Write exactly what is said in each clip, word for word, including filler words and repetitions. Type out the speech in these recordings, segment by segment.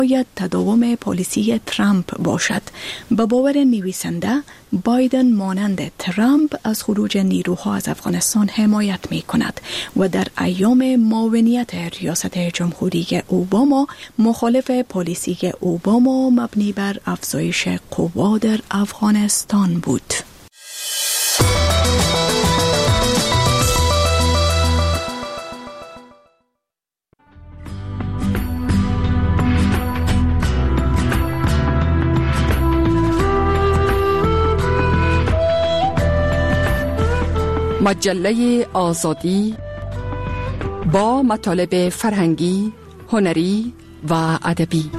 باید تداوم پالیسی ترامپ باشد. به باور نویسنده، بایدن مانند ترامپ از خروج نیروها از افغانستان حمایت می کند و در ایام معاونیت ریاست جمهوری اوباما مخالف پالیسی اوباما مبنی بر افزایش قوا در افغانستان بود. مجله آزادی با مطالب فرهنگی، هنری و ادبی.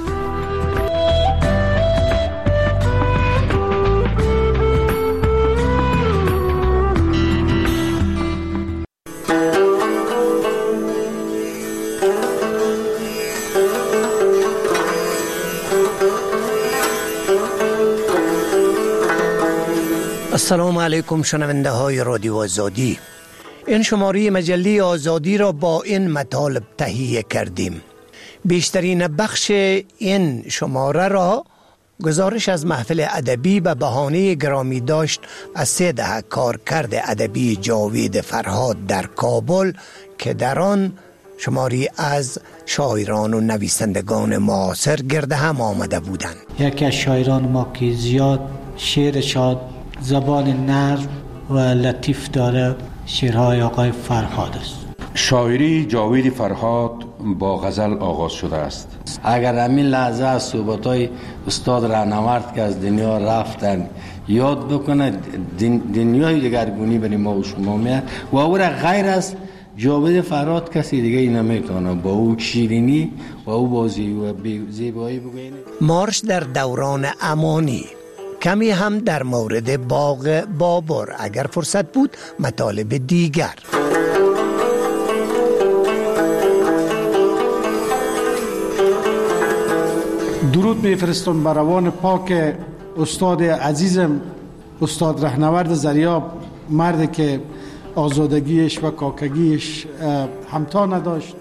السلام علیکم شنونده های رادیو آزادی. این شماره مجله آزادی را با این مطالب تهیه کردیم. بیشترین بخش این شماره را گزارش از محفل ادبی به بهانه گرامی داشت از سه دهه کارکرد ادبی جاوید فرهاد در کابل که در آن شماری از شاعران و نویسندگان معاصر گرد هم آمده بودند. یکی از شاعران ما که زیاد شعر شاد زبان نرم و لطیف داره شعرهای آقای فرهاد است. شاعری جاوید فرهاد با غزل آغاز شده است. اگر همین لحظه از صحبت‌های استاد راهنورد که از دنیا رفتن یاد بکنه، دنیای دگرگونی برای ما و شما میاد و او را غیر از جاوید فرهاد کسی دیگه ای نمیتونه با او شیرینی و او بازی و زیبایی بگوینه. مارش در دوران امانی، کمی هم در مورد باغ بابر، اگر فرصت بود مطالب دیگر. درود میفرستم بر روان پاک استاد عزیزم، استاد راهنورد زریاب، مردی که آزادگیش و کاکگیش همتا نداشت.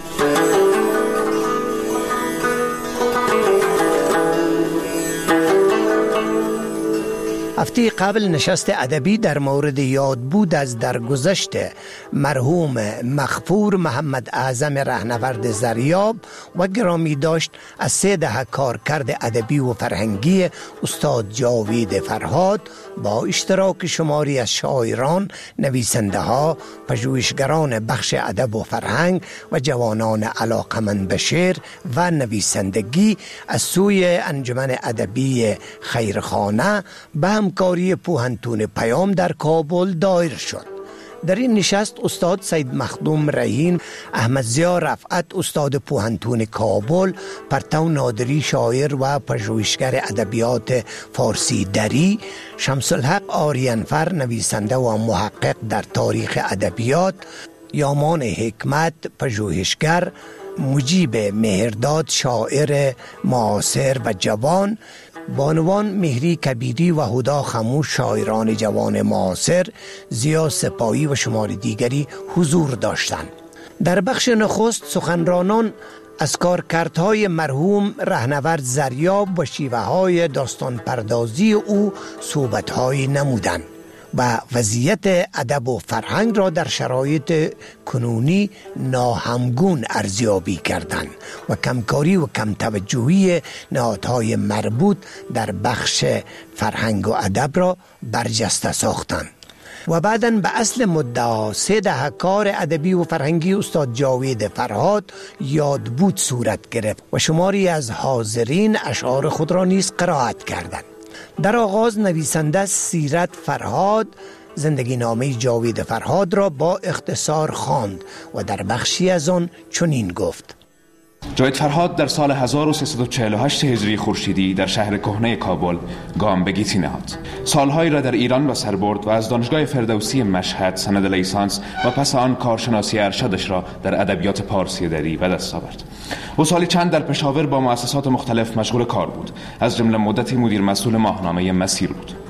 هفته قبل نشست ادبی در مورد یاد بود از درگذشت مرحوم مغفور محمد اعظم راهنورد زریاب و گرامی داشت از سه دهه کارکرد ادبی و فرهنگی استاد جاوید فرهاد با اشتراک شماری از شاعران، نویسنده ها، پژوهشگران بخش ادب و فرهنگ و جوانان علاقمند به شعر و نویسندگی از سوی انجمن ادبی خیرخانه به همکاری پوهنتون پیام در کابل دایر شد. در این نشست استاد سید مخدوم رهین، احمد ضیا رفعت استاد پوهنتون کابل، پرتو نادری شاعر و پژوهشگر ادبیات فارسی دری، شمس الحق آریانفر نویسنده و محقق در تاریخ ادبیات، یامان حکمت پژوهشگر، مجیب مهرداد شاعر معاصر و جوان، بانوان مهری کبیری و هدا خموش شاعران جوان معاصر، ضیا سپاهی و شمار دیگری حضور داشتند. در بخش نخست سخنرانان از کارکردهای مرحوم راهنورد زریاب و شیوه‌های داستان پردازی او صحبت‌های نمودند و وضعیت ادب و فرهنگ را در شرایط کنونی ناهمگون ارزیابی کردند و کمکاری و کم توجهی نهادهای مربوط در بخش فرهنگ و ادب را برجسته ساختند. و بعداً به اصل مدعا سه دهه کار ادبی و فرهنگی استاد جاوید فرهاد یاد بود صورت گرفت و شماری از حاضرین اشعار خود را نیز قرائت کردند. در آغاز نویسنده سیرت فرهاد زندگی نامه جاوید فرهاد را با اختصار خواند و در بخشی از آن چنین گفت: جاوید فرهاد در سال هزار و سیصد و چهل و هشت هجری خورشیدی در شهر کهنه کابل گام به گیتی نهاد. سالهایی را در ایران به سر برد و از دانشگاه فردوسی مشهد سند لیسانس و پس آن کارشناسی ارشدش را در ادبیات پارسی دری به دست آورد. او سالی چند در پشاور با مؤسسات مختلف مشغول کار بود، از جمله مدتی مدیر مسئول ماهنامه مسیر بود.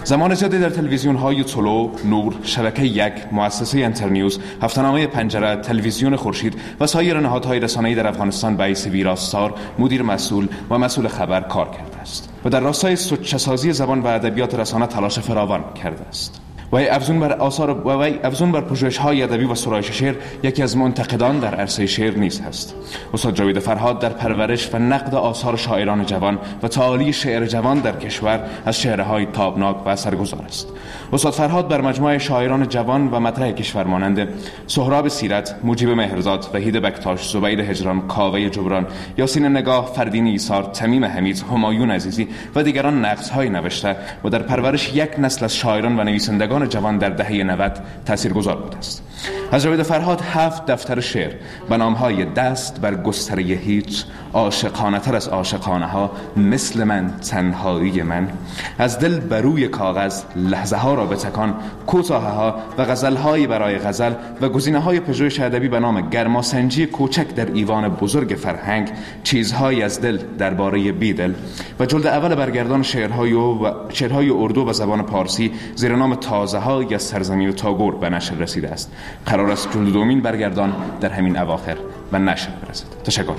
زمان زیادی در تلویزیون های طلوع، نور، شبکه یک، مؤسسه انترنیوز، هفته‌نامه پنجره، تلویزیون خورشید و سایر نهادهای رسانه‌ای در افغانستان به حیث ویراستار، مدیر مسئول و مسئول خبر کار کرده است و در راستای سودجسازی زبان و ادبیات رسانه تلاش فراوان کرده است. و افزون بر آثار و افزون بر پژوهش‌های ادبی و سرایش شعر یکی از منتقدان در عرصه شعر نیز هست. استاد جاوید فرهاد در پرورش و نقد آثار شاعران جوان و تعالی شعر جوان در کشور از چهره‌های تابناک و اثرگذار است. استاد فرهاد بر مجموعه شاعران جوان و مطرح کشور مانند سهراب سیرت، مجیب مهرزاد، وحید بکتاش، زبیر هجران، کاوه جبران، یاسین نگاه، فردین ایثار، تمیم حمید، همایون عزیزی و دیگران نقدهای نوشته و در پرورش یک نسل از شاعران و نویسندگان جوان در دهه نود تاثیرگذار بوده است. از جاوید فرهاد هفت دفتر شعر به نام‌های دست بر گستره هیچ، عاشقانه تر از عاشقانه ها، مثل من، تنهایی من، از دل بروی کاغذ، لحظه ها را بتکان، کوتاه ها و غزل های برای غزل و گزینه های پژوهش ادبی به نام گرماسنجی کوچک در ایوان بزرگ فرهنگ، چیزهایی از دل درباره بیدل و جلد اول برگردان شعرهای و شعرهای اردو و زبان پارسی زیر نام تازه ها یا سرزمین تاگور به نشر رسیده است. قرار است جلد دومین برگردان در همین اواخر به نشر برسد. تشکر.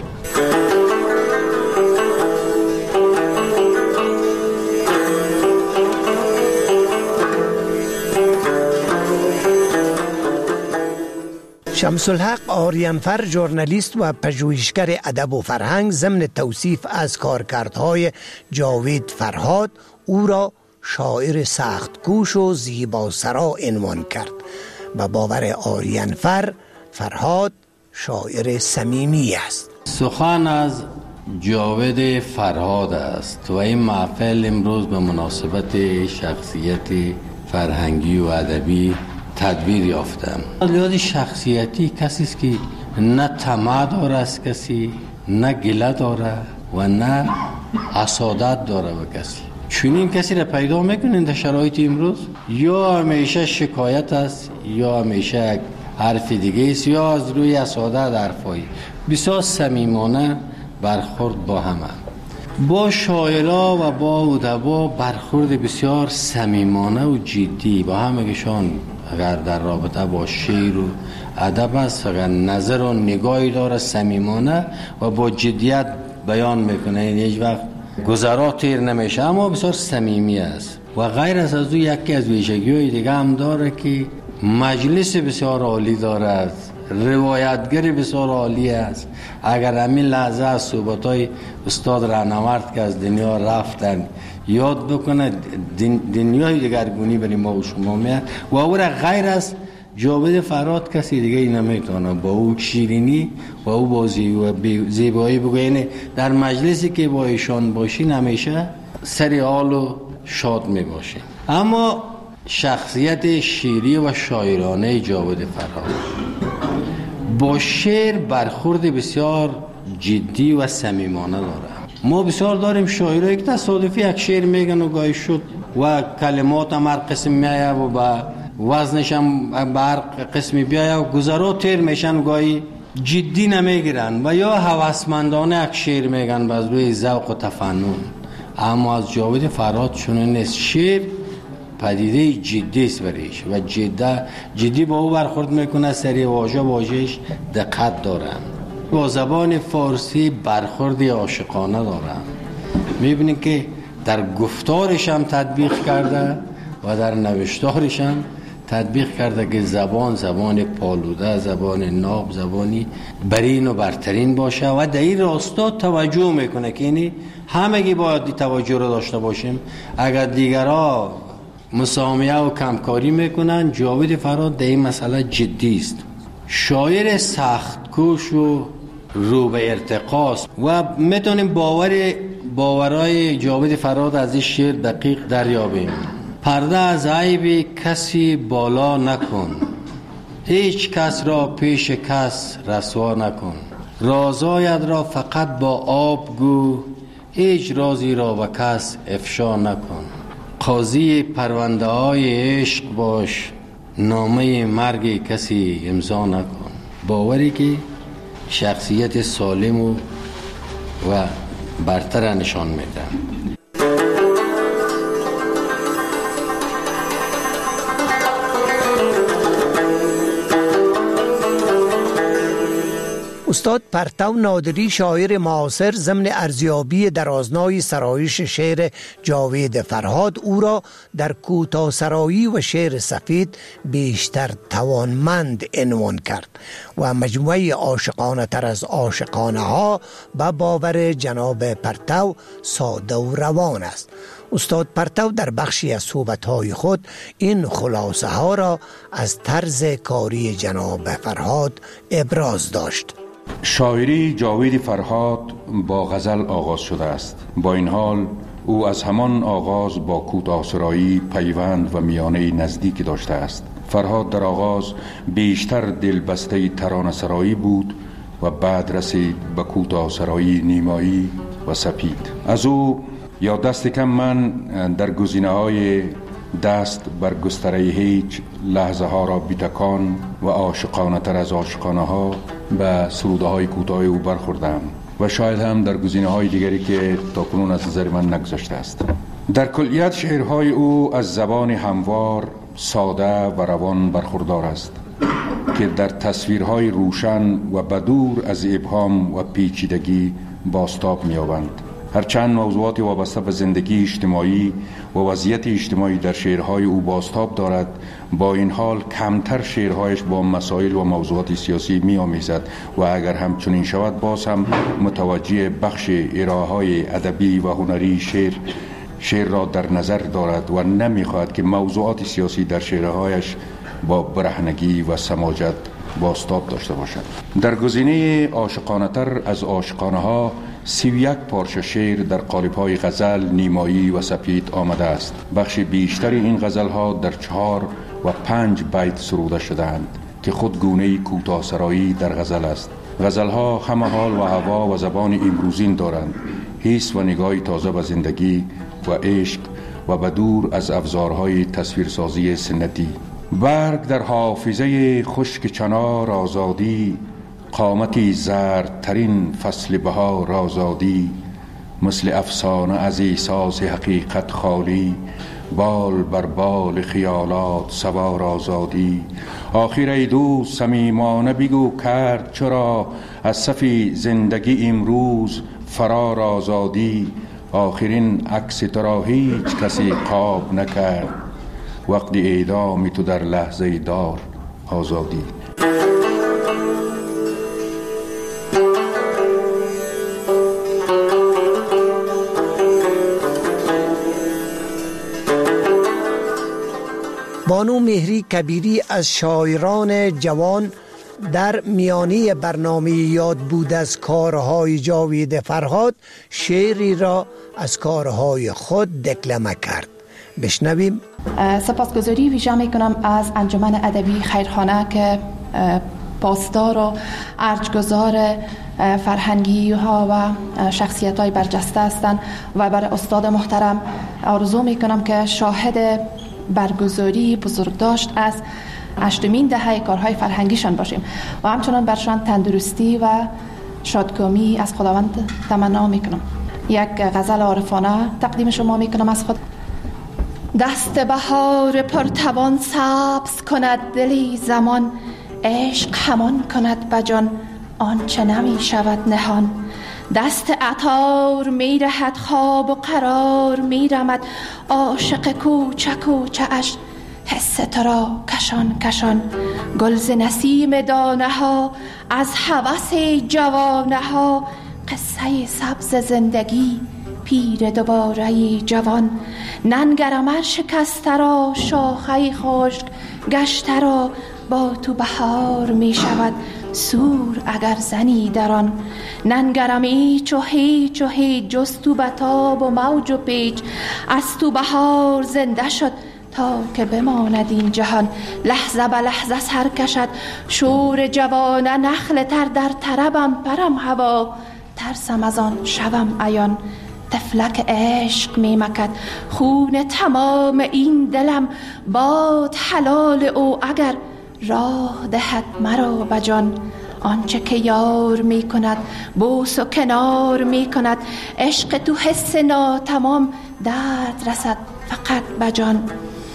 شمس الحق آریانفر، ژورنالیست و پژوهشگر ادب و فرهنگ، ضمن توصیف از کارکردهای جاوید فرهاد او را شاعر سخت‌کوش و زیباسرا عنوان کرد. به باور آریانفر، فرهاد شاعر صمیمی است. سخن از جاوید فرهاد است و این محفل امروز به مناسبت شخصیت فرهنگی و ادبی تدبیر یافتم. لحاظ شخصیتی کسی است که نه طمع داره از کسی، نه گله داره و نه حسادت داره به کسی. چنین کسی را پیدا میکنین در شرایط امروز؟ یا همیشه شکایت است، یا همیشه حرف دیگه است، یا از روی حسادت حرفایی. بسیار صمیمانه برخورد با همه، با شاعرها و با ادبا برخورد بسیار صمیمانه و جدی با همگشان. اگر در رابطه با شعر و ادب است، اگر نظر و نگاهی داره صمیمانه و با جدیت بیان میکنه، این هیچ وقت گذرا تیر نمیشه، اما بسیار صمیمی است. و غیر از از او یکی از ویژگی‌های دیگه هم داره که مجلس بسیار عالی داره، روایتگر بسیار عالی است. اگر همین لحظه از صحبت‌های استاد رهنورد که از دنیا رفتن یاد بکنه، دنیای دیگرگونی برای ما و شما میاد. و او را غیر از جاوید فرهاد کسی دیگه نمیتونه با او شیرینی و او بازی و زیبایی بگوینه. در مجلسی که با ایشان باشین همیشه سری حال و شاد میباشین. اما شخصیت شیری و شاعرانه جاوید فرهاد با شعر برخورد بسیار جدی و صمیمانه داره. ما بسیار داریم شاعرایی که تصادفی یک شعر میگن و گاهی شد و کلمات هم هر قسم میایه و با وزنش هم به هر قسمی بیایه و گذرا تیر میشن، گاهی جدی نمیگیرن و یا هوسمندانه یک شعر میگن باز روی ذوق و تفنن. اما از جاوید فرهاد چنین نیست. شعر پدیده جدی است برایش و جدی جدی با او برخورد میکنه، سری واژه واژهش دقت دارن. با زبان فارسی برخورد عاشقانه دارن. میبینید که در گفتارش هم تطبیق کرده و در نوشتارش هم تطبیق کرده که زبان زبان پالوده، زبان ناب، زبانی برین و برترین باشه و در این راستا توجه میکنه که اینی همگی باید توجه رو داشته باشیم. اگر دیگرها مسامحه و کمکاری میکنن، جاوید فرهاد در این مسئله جدی است. شاعر سخت‌کوش و رو به ارتقاست و میتونیم باور باورای جاوید فرهاد از این شعر دقیق دریابیم. پرده از عیب کسی بالا نکن، هیچ کس را پیش کس رسوا نکن، رازایت را فقط با آب گو، هیچ رازی را به کس افشا نکن. قاضی پرونده های عشق باش، نامه مرگ کسی امضا نکن. باوری که شخصیت سالم و, و برتر نشان میده. استاد پرتو نادری شاعر معاصر ضمن ارزیابی در آزمای سرایش شعر جاوید فرهاد او را در کوتاه‌سرایی و شعر سفید بیشتر توانمند عنوان کرد و مجموعه عاشقانه تر از عاشقانه ها به باور جناب پرتو ساده و روان است. استاد پرتو در بخشی از صحبت‌های خود این خلاصه ها را از طرز کاری جناب فرهاد ابراز داشت. شاعری جاوید فرهاد با غزل آغاز شده است. با این حال او از همان آغاز با کوتاه‌سرایی پیوند و میانه نزدیک داشته است. فرهاد در آغاز بیشتر دلبسته ترانه‌سرایی بود و بعد رسید به کوتاه‌سرایی نیمایی و سپید. از او یا دست کم من در گزینه‌های دست بر گستره هیچ، لحظه ها را بیتکان و عاشقانه تر از عاشقانه ها به سروده های کوتاه او برخوردم و شاید هم در گزینه های دیگری که تاکنون از نظر من نگذشته است. در کلیت شعرهای او از زبان هموار، ساده و روان برخوردار است که در تصویرهای روشن و بدور از ابهام و پیچیدگی بازتاب می‌یابند. هرچند موضوعات وابسته به زندگی اجتماعی و وضعیت اجتماعی در شعرهای او بازتاب دارد، با این حال کمتر شعرهایش با مسائل و موضوعات سیاسی می آمیزد و اگر هم چنین شود باز هم متوجه بخش ارائه‌های ادبی و هنری شعر شعر را در نظر دارد و نمی‌خواهد که موضوعات سیاسی در شعرهایش با برهنگی و سماجت بازتاب داشته باشد. در گزینه عاشقانه تر از عاشقانه ها سی و یک پارچه شعر در قالب‌های غزل، نیمایی و سپید آمده است. بخش بیشتر این غزل‌ها در چهار و پنج بیت سروده شده‌اند که خود گونه کوتاه‌سرایی در غزل است. غزل‌ها همه حال و هوا و زبان امروزین دارند، حس و نگاهی تازه به زندگی و عشق و بدور از ابزارهای تصویرسازی سنتی. برگ در حافظه خشک چنار آزادی، قامتی زردترین فصل بهار آزادی، مثل افسانه از احساس حقیقت خالی، بال بر بال خیالات سوار آزادی. آخر ای دوست صمیمانه بگو کرد چرا، از صف زندگی امروز فرار آزادی. آخرین عکس تو را هیچ کسی خواب نکرد، وقتی اعدام تو در لحظه دار آزادی. بانو مهری کبیری از شاعران جوان در میانی برنامه یاد بود از کارهای جاوید فرهاد شعری را از کارهای خود دکلمه کرد. بشنویم. سپاسگزاری ویژه میکنم از انجمن ادبی خیرخانه که پاسدار و ارجگزار فرهنگی ها و شخصیت های برجسته هستند و برای استاد محترم آرزو میکنم که شاهد برگزاری بزرگداشت از هشتمین دهه کارهای فرهنگیشان باشیم و همچنان برشان تندرستی و شادکامی از خداوند تمنا میکنم. یک غزل عارفانه تقدیم شما میکنم از خود. دست بهار پرتوان سبز کند دلی زمان، عشق همان کند بجان آنچه نمی شود نهان. دست عطار می رهد خواب و قرار می رمد، عاشق کوچک و چه‌اش حس تو را کشان کشان. گلز نسیم دانه ها از هوس جوانه ها، قصه سبز زندگی پیر دوباره جوان. ننگرم شکسته را شاخه خشک گشته را، با تو بهار می شود سور اگر زنی در آن. ننگرم ایچ و هیچ و هیچ جز تو بتاب و موج و پیچ، از تو بهار زنده شد تا که بماند این جهان. لحظه به لحظه سر کشد شور جوانه، نخل تر در طربم پرم هوا، ترسم از آن شوم عیان. طفلک عشق می مکد خون تمام این دلم، باد حلال او اگر راه دهد مرا بجان. آنچه که یار می کند بوس و کنار می کند، عشق تو حس ناتمام درد رسد فقط بجان.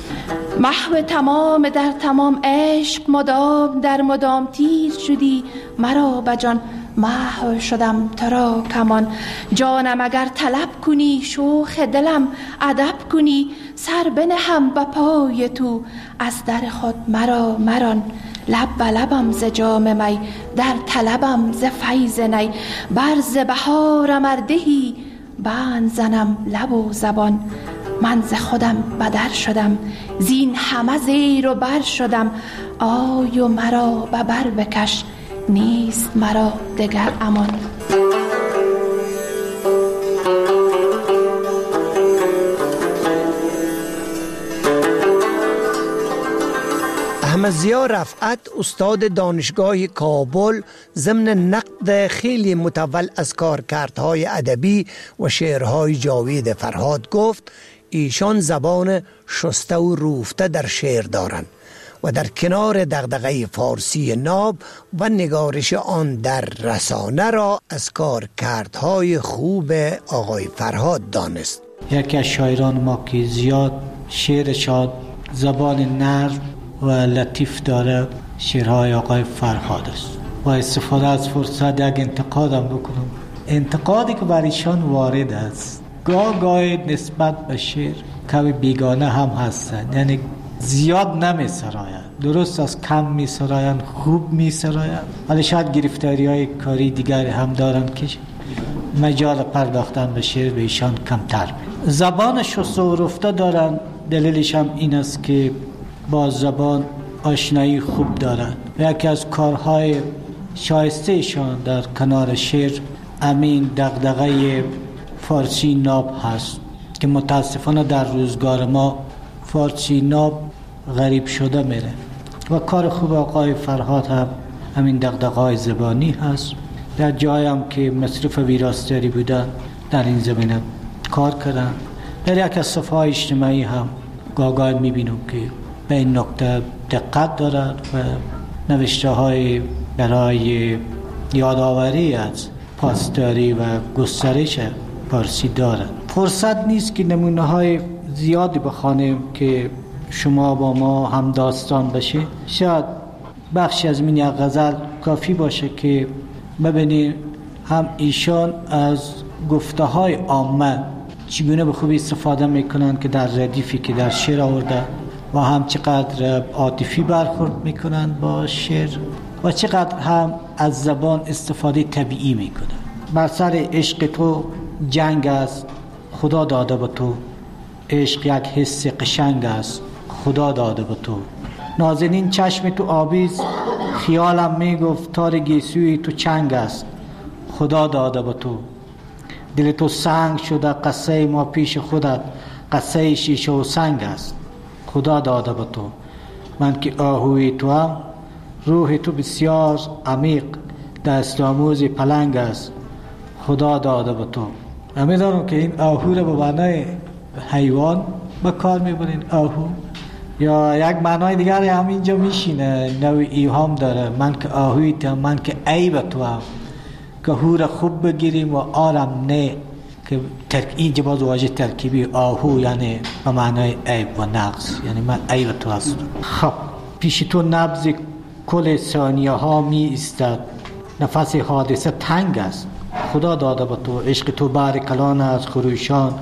محو تمام در تمام عشق مدام در مدام تیر شدی مرا بجان. محو شدم ترا کمان. جانم اگر طلب کنی شوخ دلم ادب کنی. سر بنهم به پای تو از در خود مرا مران. لب به لبم ز جام می در طلبم ز فیض نی. بر ز بهارم اردهی بند زنم لب و زبان. من ز خودم بدر شدم زین همه زیر و بر شدم. آی و مرا به بر بکش نیست مرا دگر امان. احمد ضیا رفعت استاد دانشگاه کابل ضمن نقد خیلی متول از کارکردهای ادبی و شعرهای جاوید فرهاد گفت ایشان زبان شسته و روفته در شعر دارند و در کنار دغدغه فارسی ناب و نگارش آن در رسانه را از کارکردهای خوب آقای فرهاد دانست. یکی از شاعران ما که زیاد شعر شاد زبان نرم و لطیف داره شعرهای آقای فرهاد است. با استفاده از فرصت یک انتقادم بکنم. انتقادی که بر ایشان وارد است گاه گاه نسبت به شعر کمی بیگانه هم هستند، یعنی زیاد نمی سراین، درست از کم می سراین، خوب می سراین، ولی شاید گرفتاری های کاری دیگر هم دارن که مجال پرداختن به شعر به ایشان کمتر می. زبان شست و رفته دارن، دلیلش هم این است که با زبان آشنایی خوب دارن. یکی از کارهای شایسته ایشان در کنار شعر امین دغدغه فارسی ناب هست که متاسفانه در روزگار ما فارسی ناب غریب شده میره و کار خوب آقای فرهاد هم همین دغدغه‌های زبانی هست. در جایی هم که مصرف ویراستاری بودن در این زمینه کار کردن. در یک از صفحات اجتماعی هم گاگای میبینم که به این نکته دقت دارد و نوشته های برای یادآوری از پاسداری و گسترش فارسی دارد. فرصت نیست که نمونه های زیادی بخوانیم که شما با ما هم داستان بشه. شاید بخشی از من یک غزل کافی باشه که ببینید هم ایشان از گفته های عامه چگونه به خوبی استفاده میکنن که در ردیفی که در شعر آورده و هم چقدر عاطفی برخورد میکنن با شعر و چقدر هم از زبان استفاده طبیعی میکنن. بر سر عشق تو جنگ است خدا داده به تو. عشق یک حس قشنگ است خدا داده به تو. نازنین چشم تو آبیز خیالم میگفت تار گیسوی تو چنگ است خدا داده به تو. دل تو سنگ شده قصه ما پیش خودت قصه شیشه و سنگ است خدا داده به تو. من که آهوی تو هم روح تو بسیار عمیق دست آموز پلنگ است خدا داده به تو. امیدوارم که این آهو رو به معنای حیوان به کار میبرین آهو یا یک معنای دیگر هم اینجا میشینه نوع ایهام داره. من که آهوی تو هم من که عیب تو هم که هو خوب بگیریم و آرم نه که ترک اینجا باز واژه ترکیبی آهو یعنی به معنای عیب و نقص یعنی من عیب تو هستم. خب پیش تو نبض کل ثانیه ها می ایستد نفس حادثه تنگ است خدا داده به تو. عشق تو بار کلان از خروشان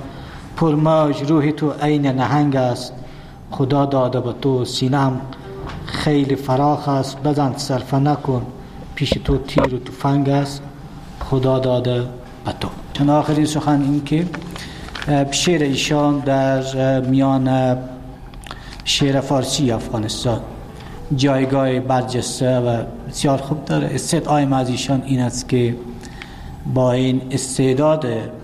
پرماج روح تو عین نهنگ است خدا داده به تو. سینم خیلی فراخ است بزن صرفه نکن پیش تو تیر و تفنگ است خدا داده به تو. چون آخرین سخن این که شعر ایشان در میان شعر فارسی افغانستان جایگاه برجسته و بسیار خوب داره. استعداد از ایشان این است که با این استعداد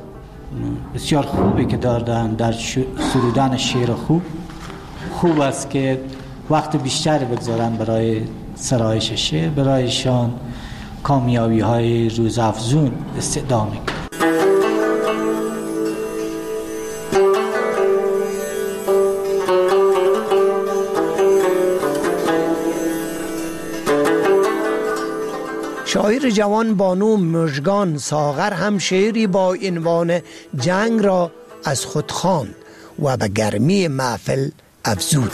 بسیار خوبی که دارن در سرودن شعر خوب خوب است که وقت بیشتری بگذارن برای سرایش شعر. برایشان کامیابی های روزافزون استعداد میکنه. شاعر جوان بانو مژگان ساغر هم شعری با عنوان جنگ را از خود خواند و به گرمی محفل افزود.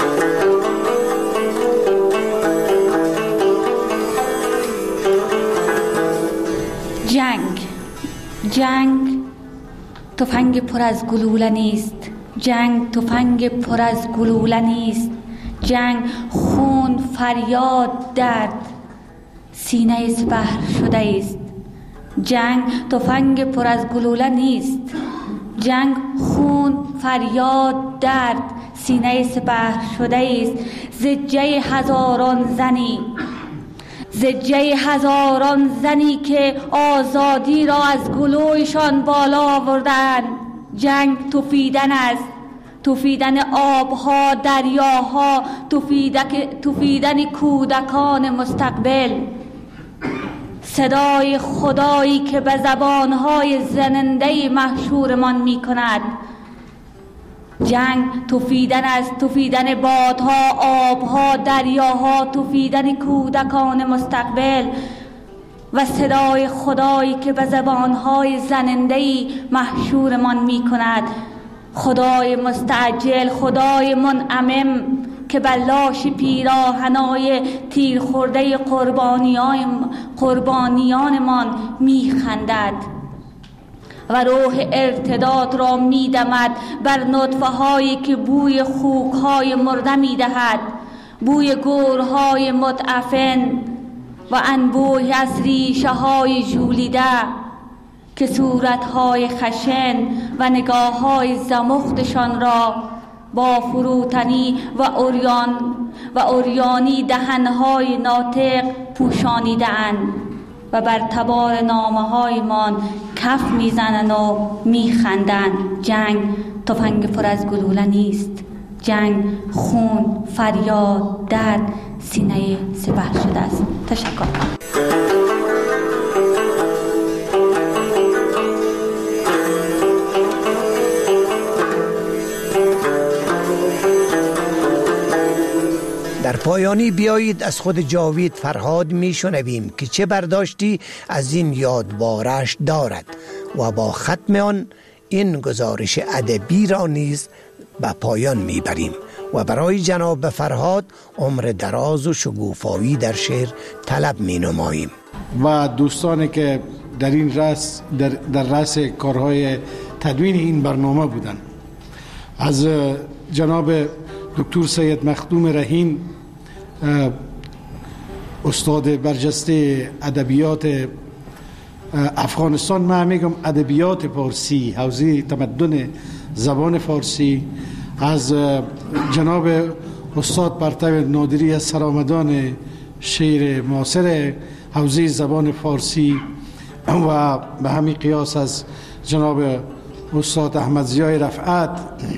جنگ تفنگ پر از گلوله نیست، جنگ تفنگ پر از گلوله نیست، جنگ خون فریاد درد سینه سپهر شده است. جنگ تفنگ پر از گلوله نیست، جنگ خون فریاد درد سینه سپهر شده است. زجه هزاران زنی، زجه هزاران زنی که آزادی را از گلویشان بالا آوردند. جنگ تفیدن است، تفیدن آبها، دریاها، تفیدن کودکان مستقبل. صدای خدایی که به زبانهای زننده محشورمان می کند. جنگ تفیدن است، تفیدن بادها، آبها، دریاها، تفیدن کودکان مستقبل و صدای خدایی که به زبانهای زننده محشورمان می کند. خدای مستعجل، خدای منعمم که بر لاش پیراهنای تیر خورده قربانیانمان می خندد و روح ارتداد را می دمد بر نطفه هایی که بوی خوک های مرده می دهد، بوی گورهای متعفن و انبوه از ریشه های ژولیده که صورتهای خشن و نگاه های زمختشان را با فروتنی و اوریان و اوریانی دهنهای ناطق پوشانیده‌اند و بر تبار نامه هایمان کف میزنند و میخندند. جنگ تفنگ پر از گلوله نیست، جنگ خون فریاد درد سینه سپهر شده است. تشکر. در پایانی بیایید از خود جاوید فرهاد می شنویم که چه برداشتی از این یادبارش دارد و با ختم آن این گزارش ادبی را نیز به پایان می بریم و برای جناب فرهاد عمر دراز و شگوفایی در شعر طلب می نماییم. و دوستانی که در این رأس در, در رأس کارهای تدوین این برنامه بودن، از جناب دکتر سید مخدوم رهین استاد برجسته ادبیات افغانستان، من میگم ادبیات فارسی، حوزه تمدن زبان فارسی، از جناب استاد پرتو نادری از سرآمدان شعر معاصر حوزه زبان فارسی و به همین قیاس از جناب استاد احمد ضیای رفعت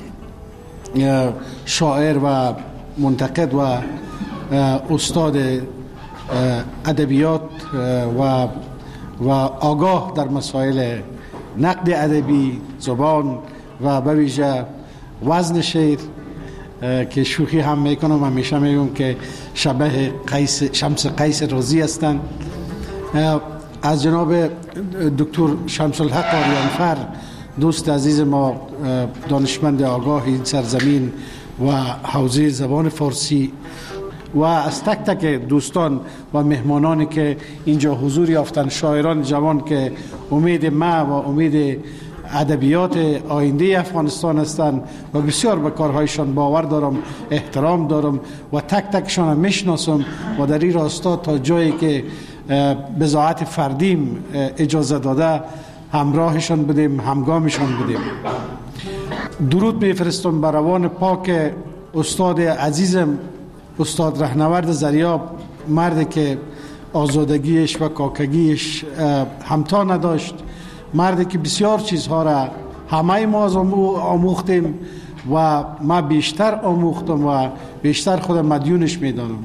شاعر و منتقد و استاد ادبیات و و آگاه در مسائل نقد ادبی، زبان و به ویژه وزن شعر که شوخی هم میکنم، همیشه میگم که شبه قیس شمس قیس رازی هستند. از جناب دکتر شمس الحق آریانفر دوست عزیز ما، دانشمند آگاه این سرزمین و حوزه زبان فارسی، و از تک تک دوستان و مهمانانی که اینجا حضور یافتن، شاعران جوان که امید ما و امید ادبیات آینده افغانستان هستند و بسیار به کارهایشان باور دارم، احترام دارم و تک تکشان میشناسم و در این راستا تا جایی که بضاعت فردیم اجازه داده همراهشان بدیم، همگامشان بدیم. درود میفرستم بر روان پاک استاد عزیزم، استاد رهنورد زریاب، مردی که آزادگیش و کاکگیش همتا نداشت، مردی که بسیار چیزها را همه ما از آموختیم و ما بیشتر آموختم و بیشتر خودم مدیونش میدانم.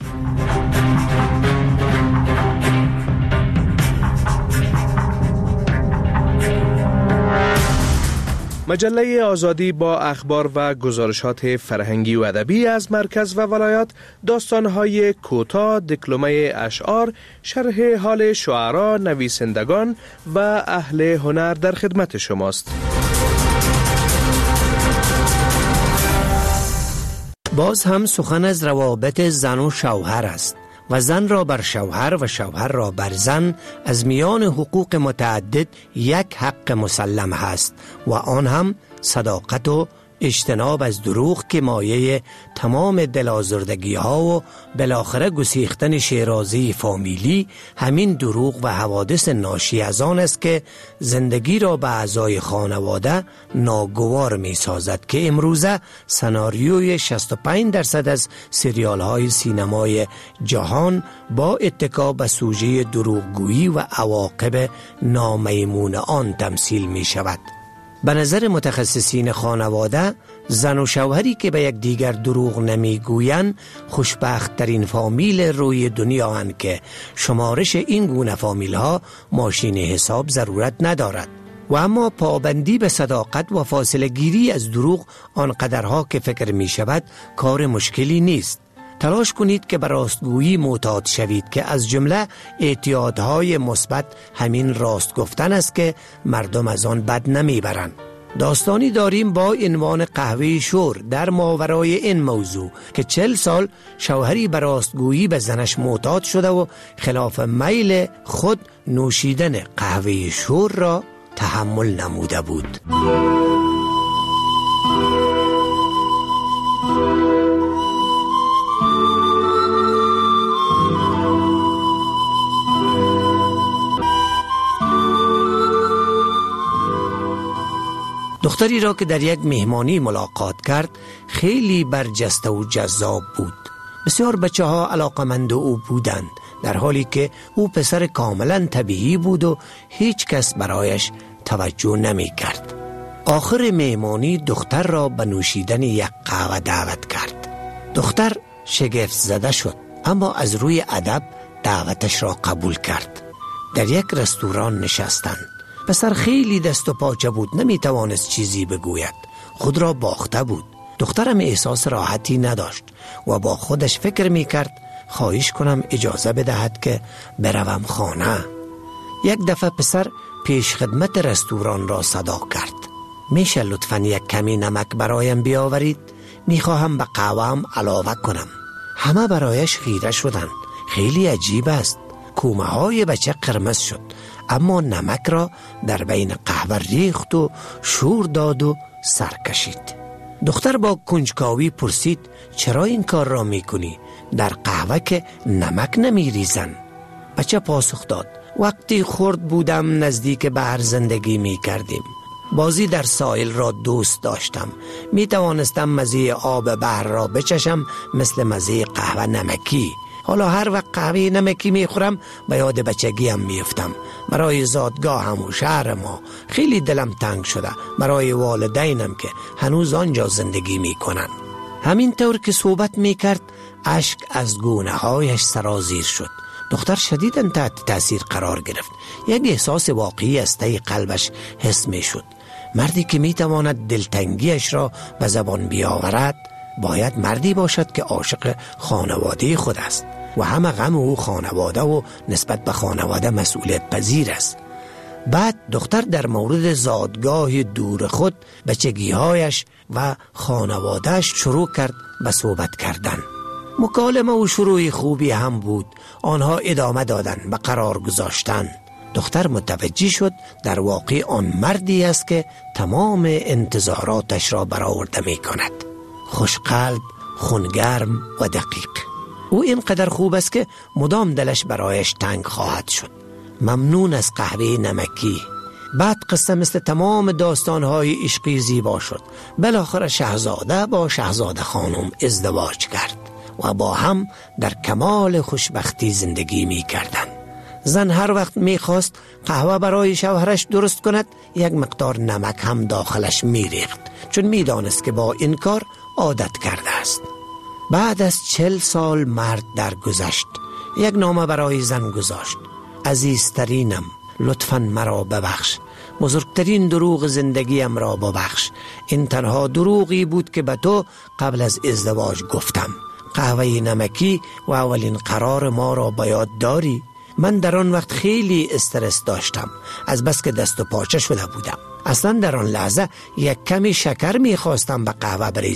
مجله آزادی با اخبار و گزارشات فرهنگی و ادبی از مرکز و ولایات، داستان‌های کوتاه، دکلمه اشعار، شرح حال شعرا، نویسندگان و اهل هنر در خدمت شماست. باز هم سخن از روابط زن و شوهر است و زن را بر شوهر و شوهر را بر زن از میان حقوق متعدد یک حق مسلم هست و آن هم صداقت و اجتناب از دروغ که مایه تمام دلازردگی ها و بالاخره گسیختن شیرازی فامیلی همین دروغ و حوادث ناشی از آن است که زندگی را به اعضای خانواده ناگوار می سازد که امروزه سناریوی شصت و پنج درصد از سریال های سینمای جهان با اتکا به سوژه دروغگویی و عواقب نامیمون آن تمثیل می شود. به نظر متخصصین خانواده، زن و شوهری که به یک دیگر دروغ نمیگویند خوشبخت ترین فامیل روی دنیا هستند که شمارش این گونه فامیل ها ماشین حساب ضرورت ندارد. و اما پابندی به صداقت و فاصله گیری از دروغ آنقدرها که فکر می شود کار مشکلی نیست. تلاش کنید که به راستگویی معتاد شوید که از جمله اعتیادهای مثبت همین راست گفتن است که مردم از آن بد نمیبرند. داستانی داریم با عنوان قهوه شور در ماورای این موضوع که چل سال شوهری به راستگویی به زنش معتاد شده و خلاف میل خود نوشیدن قهوه شور را تحمل نموده بود. دختری را که در یک مهمانی ملاقات کرد خیلی برجسته و جذاب بود. بسیار بچه ها علاقمند او بودند، در حالی که او پسر کاملا طبیعی بود و هیچ کس برایش توجه نمی کرد. آخر مهمانی دختر را به نوشیدن یک قهوه دعوت کرد. دختر شگفت زده شد، اما از روی ادب دعوتش را قبول کرد. در یک رستوران نشستند. پسر خیلی دست و پاچه بود، نمی توانست چیزی بگوید، خود را باخته بود. دخترم احساس راحتی نداشت و با خودش فکر می کرد خواهش کنم اجازه بدهد که بروم خانه. یک دفعه پسر پیش خدمت رستوران را صدا کرد. میشه لطفاً یک کمی نمک برایم بیاورید؟ میخواهم به قهوه‌ام علاوه کنم. همه برایش خیره شدند. خیلی عجیب است. کومه های بچه قرمز شد، اما نمک را در بین قهوه ریخت و شور داد و سر کشید. دختر با کنجکاوی پرسید چرا این کار را میکنی؟ در قهوه که نمک نمیریزن. بچه پاسخ داد وقتی خرد بودم نزدیک بحر زندگی میکردیم. بازی در ساحل را دوست داشتم. می توانستم مزه آب بحر را بچشم مثل مزه قهوه نمکی. حالا هر وقت قهوه نمکی میخورم به یاد بچگیم میفتم. برای زادگاهم و شهر ما خیلی دلم تنگ شده، برای والدینم که هنوز آنجا زندگی میکنن. همین طور که صحبت میکرد اشک از گونه هایش سرازیر شد. دختر شدیداً تحت تأثیر قرار گرفت. یک احساس واقعی از ته قلبش حس میشد. مردی که میتواند دلتنگیش را به زبان بیاورد باید مردی باشد که عاشق خانواده خود است و همه غم او خانواده و نسبت به خانواده مسئولیت پذیر است. بعد دختر در مورد زادگاه دور خود، بچگیهایش و خانوادهش شروع کرد به صحبت کردن. مکالمه و شروع خوبی هم بود. آنها ادامه دادن به قرار گذاشتن. دختر متوجه شد در واقع آن مردی است که تمام انتظاراتش را برآورده می کند. خوشقلب، خونگرم و دقیق. او اینقدر خوب است که مدام دلش برایش تنگ خواهد شد. ممنون از قهوه نمکی. بعد قصه مثل تمام داستانهای عشقی زیبا شد. بالاخره شاهزاده با شاهزاده خانم ازدواج کرد و با هم در کمال خوشبختی زندگی می کردند. زن هر وقت می خواست قهوه برای شوهرش درست کند یک مقدار نمک هم داخلش می ریخت، چون می دانست که با این کار عادت کرده است. بعد از چل سال مرد درگذشت. یک نامه برای زن گذاشت. عزیزترینم، لطفاً مرا ببخش. بزرگترین دروغ زندگیم را ببخش. این تنها دروغی بود که به تو قبل از ازدواج گفتم. قهوه نمکی و اولین قرار ما را به یاد داری؟ من در آن وقت خیلی استرس داشتم، از بس که دست و پاچه شده بودم. اصلا در آن لحظه یک کمی شکر می خواستم به قهوه بریزم،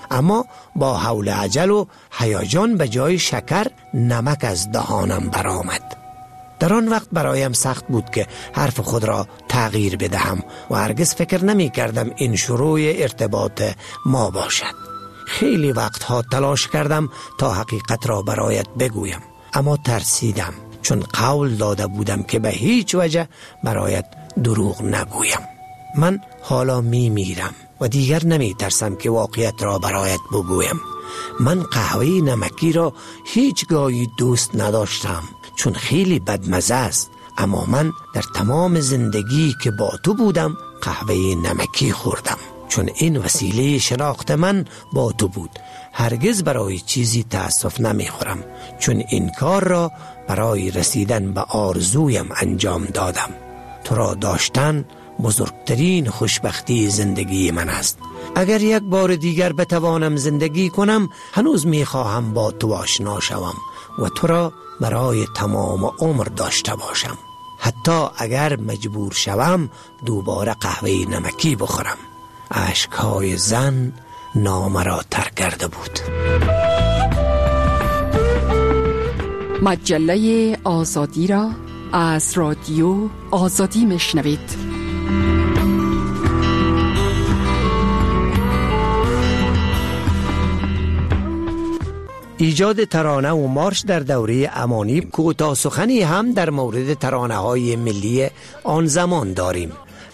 اما با حول عجل و هیجان به جای شکر نمک از دهانم برآمد. در آن وقت برایم سخت بود که حرف خود را تغییر بدهم و هرگز فکر نمی کردم این شروع ارتباط ما باشد. خیلی وقتها تلاش کردم تا حقیقت را برایت بگویم، اما ترسیدم، چون قول داده بودم که به هیچ وجه برایت دروغ نگویم. من حالا می میرم و دیگر نمی ترسم که واقعیت را برایت بگویم. من قهوه نمکی را هیچگاهی دوست نداشتم، چون خیلی بدمزه است، اما من در تمام زندگی که با تو بودم قهوه نمکی خوردم، چون این وسیله شناخت من با تو بود. هرگز برای چیزی تأسف نمی خورم، چون این کار را برای رسیدن به آرزویم انجام دادم. تو را داشتن بزرگترین خوشبختی زندگی من است. اگر یک بار دیگر بتوانم زندگی کنم، هنوز می خواهم با تو آشنا شوم و تو را برای تمام عمر داشته باشم، حتی اگر مجبور شوم دوباره قهوه نمکی بخورم. اشکهای زن نامه را تر کرده بود. مجله آزادی را از رادیو آزادی میشنوید. ایجاد ترانه و مارش در دوره امانی، کوتاه سخنی هم در مورد ترانه های ملی آن زمان داریم.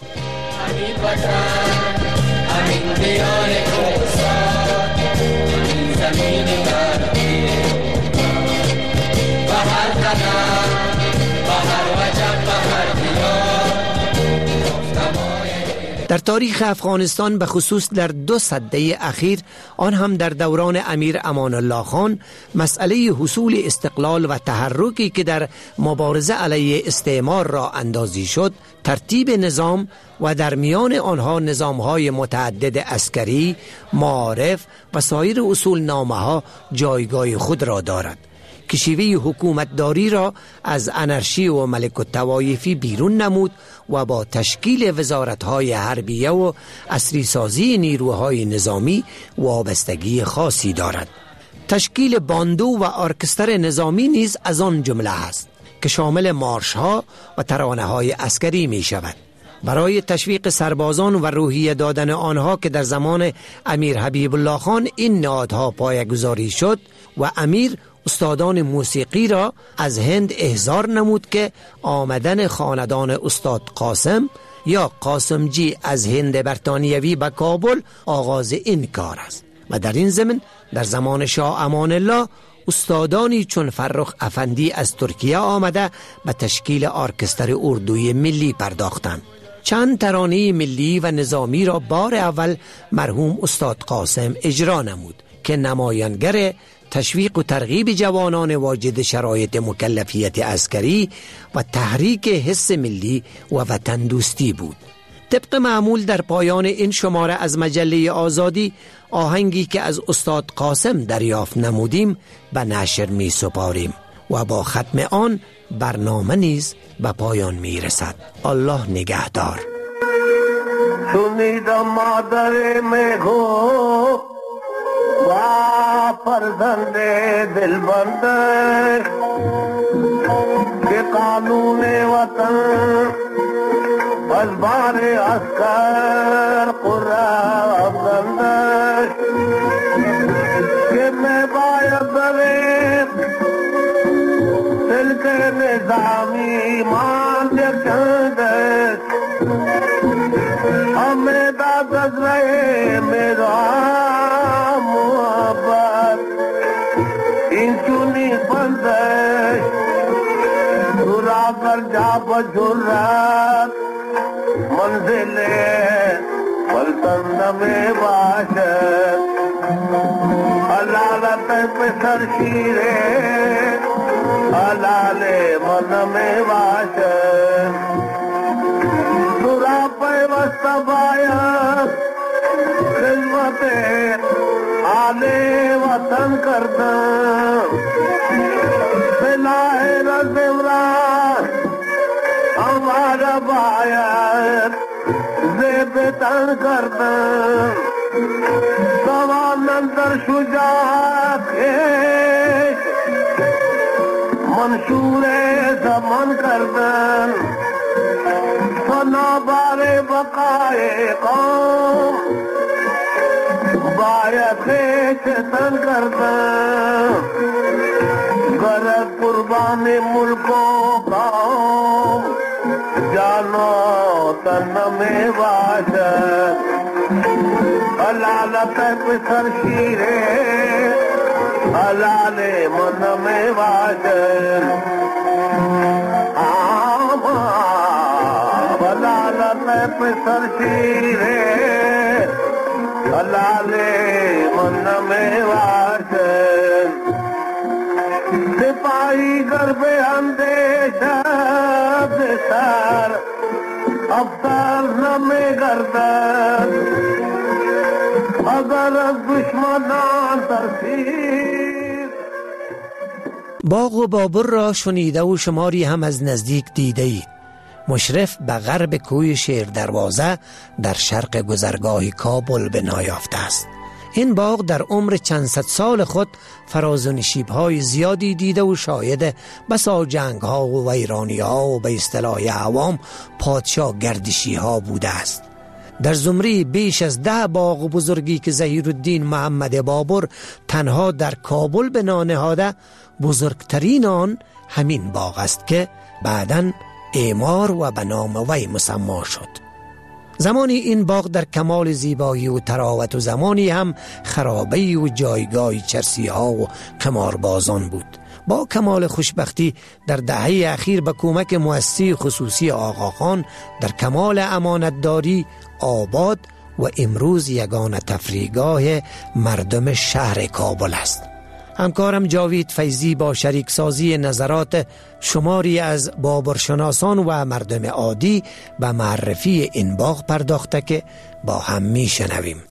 در تاریخ افغانستان به خصوص در دو سده اخیر، آن هم در دوران امیر امان الله خان، مسئله حصول استقلال و تحرکی که در مبارزه علیه استعمار را اندازی شد، ترتیب نظام و در میان آنها نظام‌های متعدد عسکری، معارف و سایر اصول نامه ها جایگاه خود را دارد که شیوه حکومتداری را از انارشی و ملک الطوایفی بیرون نمود و با تشکیل وزارت‌های حربیه و عصری سازی نیروهای نظامی وابستگی خاصی دارد. تشکیل باندو و ارکستر نظامی نیز از آن جمله است که شامل مارش‌ها و ترانه‌های عسکری می شود. برای تشویق سربازان و روحیه دادن آنها که در زمان امیر حبیب الله خان این نهادها پایه‌گذاری شد و امیر استادان موسیقی را از هند احضار نمود که آمدن خاندان استاد قاسم یا قاسمجی از هند برطانیوی به کابل آغاز این کار است. و در این ضمن در زمان شاه امان الله استادانی چون فرخ افندی از ترکیه آمده به تشکیل ارکستر اردوی ملی پرداختند. چند ترانه ملی و نظامی را بار اول مرحوم استاد قاسم اجرا نمود که نمایانگر تشویق و ترغیب جوانان واجد شرایط مکلفیت عسکری و تحریک حس ملی و وطن دوستی بود. طبق معمول در پایان این شماره از مجله آزادی، آهنگی که از استاد قاسم دریافت نمودیم به نشر می سپاریم و با ختم آن برنامه نیز به پایان می رسد. الله نگهدار. شنیدم مادر میگو و فرزند دل بنده که قانون وطن از بار اسکر قرآن بنده که میں باید بریم سلک نظامی مان چنده ہمیں دادت رہے میرا محبت این چونی بندش دورا کر جا بجھرات منزل پلتن میں باشد حلالت پہ سر شیرے حلال من میں باشد دورا پہ وستبایا خدمت آلے وطن کرتا بلائے رزمران ہمارا بایا زیب تن کرتا سوانن در شجاعت منشور زمان کردن فنابار بقای قوم باید خیشتن کردن گرد قربان ملک و قوم جانو تن میں باشد حلالت پسر شیرے حلال من میں باشد آما حلالت پسر شیرے حلال من میں باشد سپاہی گر بے اندیشہ سر افسر نمی گردد اگر از دشمنان ترسید. باغ و بابر را شنیده و شماری هم از نزدیک دیده اید. مشرف به غرب کوی شیر دروازه در شرق گذرگاه کابل بنا یافته است. این باغ در عمر چند صد سال خود فراز و نشیب‌های زیادی دیده و شاهد بسا جنگ‌ها و ویرانی‌ها و به اصطلاح عوام پادشاه گردشی‌ها بوده است. در زمره بیش از ده باغ بزرگی که ظهیرالدین محمد بابر تنها در کابل بنا نهاده، بزرگترین آن همین باغ است که بعداً اعمار و به نام وی مسمی شد. زمانی این باغ در کمال زیبایی و تراوت و زمانی هم خرابه و جایگاه چرسی ها و قماربازان بود. با کمال خوشبختی در دهه اخیر به کمک مؤسسه خصوصی آقاخان در کمال امانتداری آباد و امروز یگانه تفریحگاه مردم شهر کابل است. همکارم جاوید فیضی با شریک سازی نظرات شماری از بابرشناسان و مردم عادی به معرفی این باغ پرداخته که با هم می شنویم.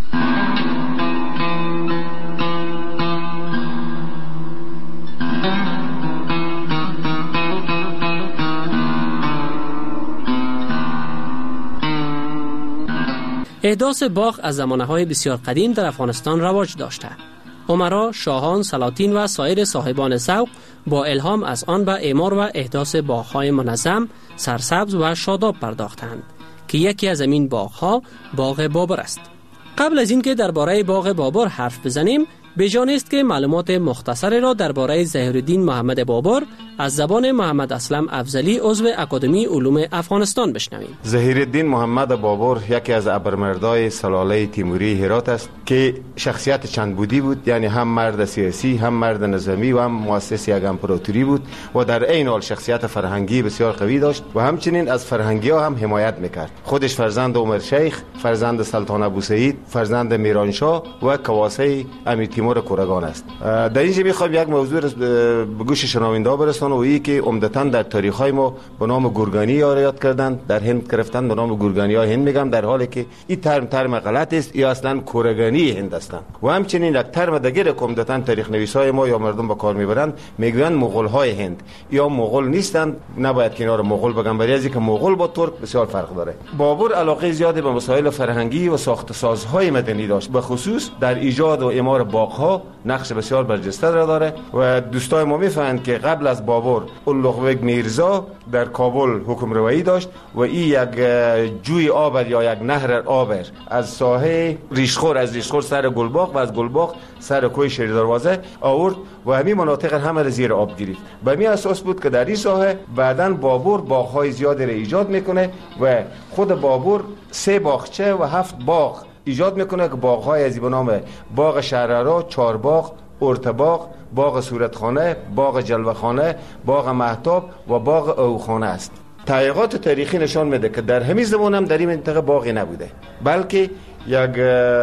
احداث باغ از زمانه‌های بسیار قدیم در افغانستان رواج داشته. امرا، شاهان، سلاطین و سایر صاحبان ذوق با الهام از آن به اعمار و احداث باغ‌های منظم، سرسبز و شاداب پرداختند که یکی از این باغ‌ها باغ بابر است. قبل از اینکه درباره باغ بابر حرف بزنیم، بجان است که معلومات مختصری را درباره ظهیرالدین محمد بابر از زبان محمد اسلم افضلی عضو اکادمی علوم افغانستان بشنویم. ظهیرالدین محمد بابر یکی از ابرمردای سلاله تیموری هرات است که شخصیت چند بودی بود، یعنی هم مرد سیاسی، هم مرد نظامی و هم مؤسس یک امپراتوری بود و در عین حال شخصیت فرهنگی بسیار قوی داشت و همچنین از فرهنگی ها هم حمایت میکرد. خودش فرزند عمر شیخ، فرزند سلطان ابوسعید، فرزند میرانشاه و کواسه امیر تیمور کورگان است. در اینجا میخوایم یک موضوع به گوش شنونده ها برسانم و ای که عمدتاً در تاریخ های ما به نام گورگانی یاد کردند، در هند گرفتن به نام گورگانی ها هند میگم، در حالی که این ترم ترم غلط است، یا اصلا کورگانی هند هستند. و همچنین یک ترم دیگر که عمدتاً تاریخ نویسای ما یا مردم به کار میبرند میگویند مغول های هند، یا مغول نیستند، نباید کنار مغول بگم، برای از اینکه مغول با ترک بسیار فرق داره. بابر علاقه زیادی به مسائل فرهنگی و ساخت سازهای مدنی داشت، به خصوص در ایجاد و اعمار باغ‌ها نقش بسیار برجسته را داره و دوستای ما میفهمند که قبل از بابر اولوغبک میرزا در کابل حکم روایی داشت و این یک جوی آبر یا یک نهر آبر از ساحه ریشخور، از ریشخور سر گلباغ و از گلباغ سر کوی شیر دروازه آورد و همین مناطق همه را زیر آب گرفت. به همین اساس بود که در این ساحه بعداً بابر باغ‌های زیادی را ایجاد میکنه و خود بابر سه باغچه و هفت باغ ایجاد میکنه که باغ‌های از به نام باغ شهرارا، چارباغ، ارتباغ، باغ صورتخانه، باغ جلوه‌خانه، باغ مهتاب و باغ اوخانه است. تحقیقات تاریخی نشان میده که در همین زمان هم در این منطقه باغی نبوده، بلکه یک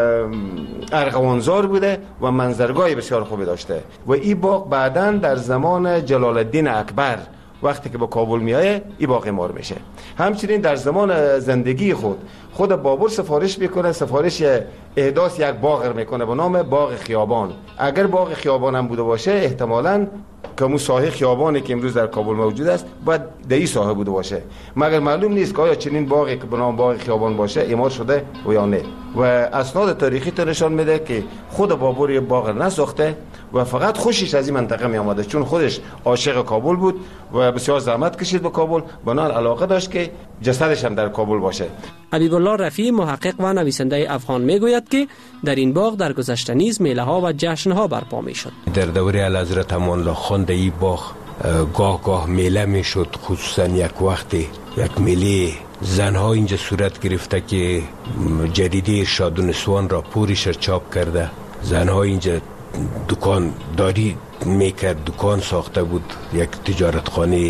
ارغوانزار بوده و منظرگاه بسیار خوبی داشته و این باغ بعداً در زمان جلال الدین اکبر وقتی که به کابل میایه این باغ اعمار میشه. همچنین در زمان زندگی خود خود بابر سفارش میکنه، سفارش احداث یک باغ میکنه به نام باغ خیابان. اگر باغ خیابان هم بوده باشه احتمالاً که مو ساحه خیابانی که امروز در کابل موجود است باید در این ساحه بوده باشه، مگر معلوم نیست که آیا چنین باغی که به نام باغ خیابان باشه اعمار شده و یا نه. و اسناد تاریخی تو نشان میده که خود بابر یه باغ نساخته و فقط خوشش از این منطقه می آمده، چون خودش عاشق کابل بود و بسیار زحمت کشید به کابل، بنابراین علاقه داشت که جسدش هم در کابل باشه. حبیب الله رفیع محقق و نویسنده افغان میگوید که در این باغ در گذشته نیز میله ها و جشن ها برپا میشد. در دوره اعلیحضرت امان الله خان در این باغ گاه گاه میله میشد، خصوصا یک وقتی یک میله زنها اینجا صورت گرفته که جریده ارشاد و نسوان را پورش چاپ کرده. زنها اینجا دکان داری میکرد، دکان ساخته بود، یک تجارتخانه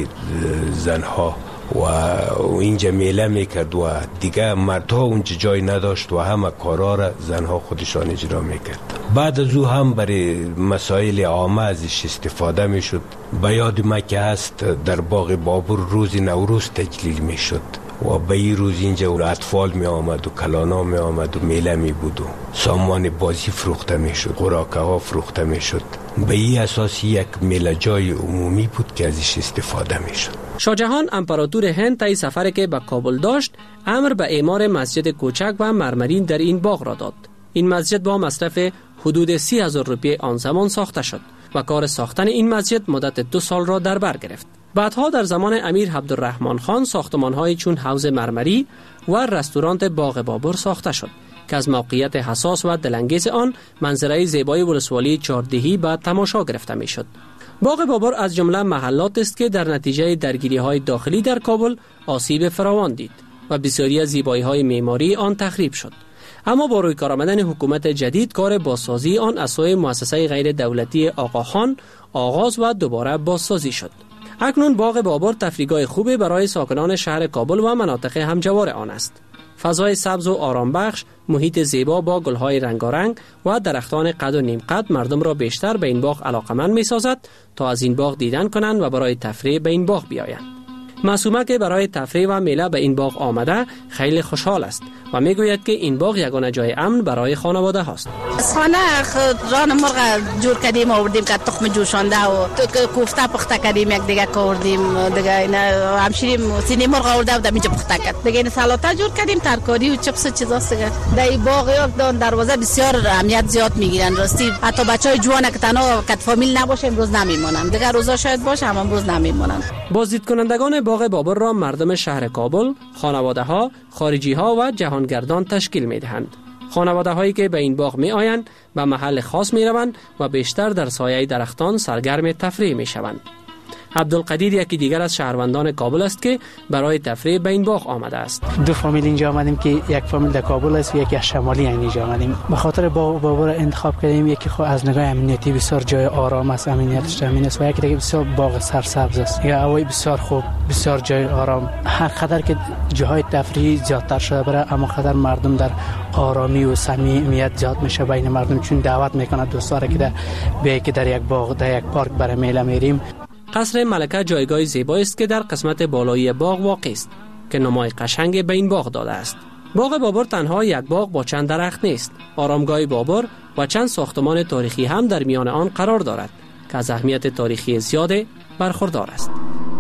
زنها و اینجا میله میکرد و دیگه مردها اونجا جای نداشت و همه کارا را زنها خودشان اجرا میکرد. بعد از او هم برای مسائل عامه ازش استفاده میشد. به یاد ما که هست در باغ بابر روز نوروز تجلیل میشد و به این روز اینجا اطفال می آمد و کلانا می آمد و میله می بود و سامان بازی فروخته می شد، خوراکه ها فروخته می شد. به این اساس یک میله جای عمومی بود که ازش استفاده می شد. شاه جهان امپراتور هند طی سفری که به کابل داشت امر به اعمار مسجد کوچک و مرمرین در این باغ را داد. این مسجد با مصرف حدود سی هزار روپیه آن زمان ساخته شد و کار ساختن این مسجد مدت دو سال را در بر گرفت. بعدها در زمان امیر عبدالرحمن خان ساختمان‌های چون حوض مرمری و رستوران باغ بابر ساخته شد که از موقعیت حساس و دلانگیز آن منظره زیبای ولسوالی چهاردهی به تماشا گرفته می‌شد. باغ بابر از جمله محلات است که در نتیجه درگیری‌های داخلی در کابل آسیب فراوان دید و بسیاری از زیبایی‌های معماری آن تخریب شد. اما با روی کار آمدن حکومت جدید کار بازسازی آن از سوی مؤسسه غیر دولتی آقاخان آغاز و دوباره بازسازی شد. اکنون باغ بابر تفریحگاه خوبی برای ساکنان شهر کابل و مناطق همجوار آن است. فضای سبز و آرام بخش، محیط زیبا با گلهای رنگارنگ و درختان قد و نیم قد مردم را بیشتر به این باغ علاقمند می سازد تا از این باغ دیدن کنند و برای تفریح به این باغ بیایند. معصومه که برای تفریح و میله به این باغ آمده خیلی خوشحال است و میگوید که این باغ یگانه جای امن برای خانواده هاست. از خانه ران مرغ جور کردیم آوردیم که تخم جوشانده و کوفته پخته کردیم، یک دیگه آوردیم دیگه اینا همشیریم سینه مرغ آورده بودم اینجا پخته کرد دیگه، این سالاد جور کردیم، ترکاری و چپس و چیزاست دیگه. در این باغ یک دروازه بسیار اهمیت زیاد میگیرن راستی، حتی بچهای جوان که تنها کت فامیل نباشه امروز نمیمونن دیگه، روزا شاید باشه هم امروز نمیمونن. بازدید کنندگان باغ بابر را مردم شهر کابل، خانواده ها، خارجی ها و جهانگردان تشکیل می دهند. خانواده هایی که به این باغ می آیند به محل خاص می روند و بیشتر در سایه درختان سرگرم تفریح می شوند. عبدالقدیر یکی دیگر از شهروندان کابل است که برای تفریح به این باغ آمده است. دو فامیل اینجا آمدیم که یک فامیل در کابل است و یکی از شمالی اینجا آمدیم. به خاطر باغ بابر انتخاب کردیم، یکی خود از نگاه امنیتی بسیار جای آرام است، امنیتش امین است، و یکی دیگه بسیار باغ سرسبز است. یا هوای بسیار خوب، بسیار جای آرام. هر قدر که جاهای تفریحی زیادتر شده برای اما قدر مردم در آرامی و صمیمیت زیاد میشه بین مردم، چون دعوت میکنه دوستا را که در به که در یک باغ در یک پارک برای میله میریم. قصر ملکه جایگاه زیبایی است که در قسمت بالایی باغ واقع است که نمای قشنگ به این باغ داده است. باغ بابر تنها یک باغ با چند درخت نیست. آرامگاه بابر و چند ساختمان تاریخی هم در میان آن قرار دارد که از اهمیت تاریخی زیاد برخوردار است.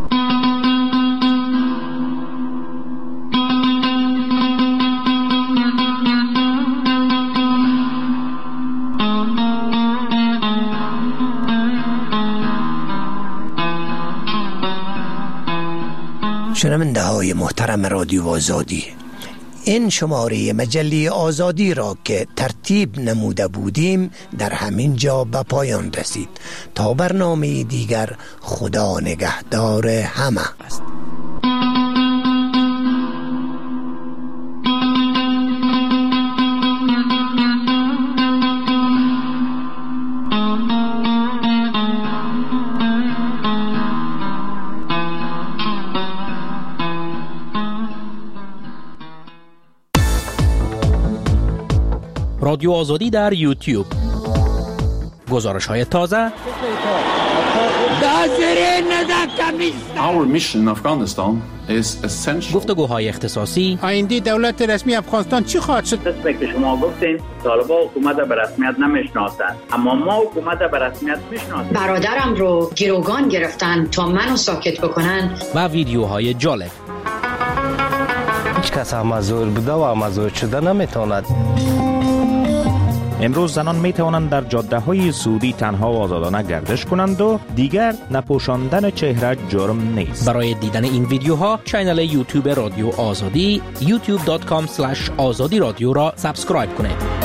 شنونده های محترم رادیو آزادی، این شماره مجله آزادی را که ترتیب نموده بودیم در همین جا به پایان رسید. تا برنامه دیگر خدا نگهدار همه است. رادیو آزادی در یوتیوب، گزارش های تازه، Our mission in Afghanistan is essential. گفتگوهای اختصاصی. آینده دولت رسمی افغانستان چی خواهد شد؟ قسمی که شما گفتین طالبان حکومت به رسمیت نمیشناسند، اما ما حکومت به رسمیت میشناسیم. برادرم رو گروگان گرفتن تا منو ساکت بکنن. و ویدیوهای جالب. هیچ کس مزور بوده و مزور شده نمیتواند. امروز زنان می توانند در جاده های سعودی تنها و آزادانه گردش کنند و دیگر نپوشاندن چهره جرم نیست. برای دیدن این ویدیوها کانال یوتیوب رادیو آزادی یوتیوب دات کام اسلش آزادی رادیو را سابسکرایب کنید.